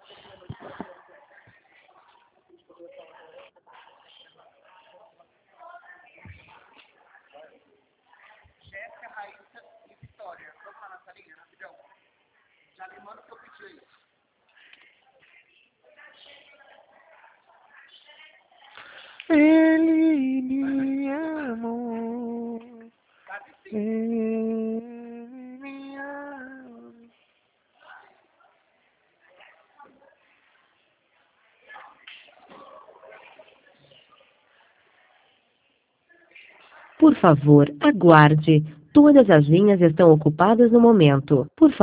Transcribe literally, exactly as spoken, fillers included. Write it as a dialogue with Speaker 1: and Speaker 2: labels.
Speaker 1: Jéssica, Raíssa e Vitória. Vamos lá na salinha, rapidão. Já me manda o que eu pedi aí.
Speaker 2: Ele me amou. Ele me amou.
Speaker 3: Por favor, aguarde. Todas as linhas estão ocupadas no momento. Por favor.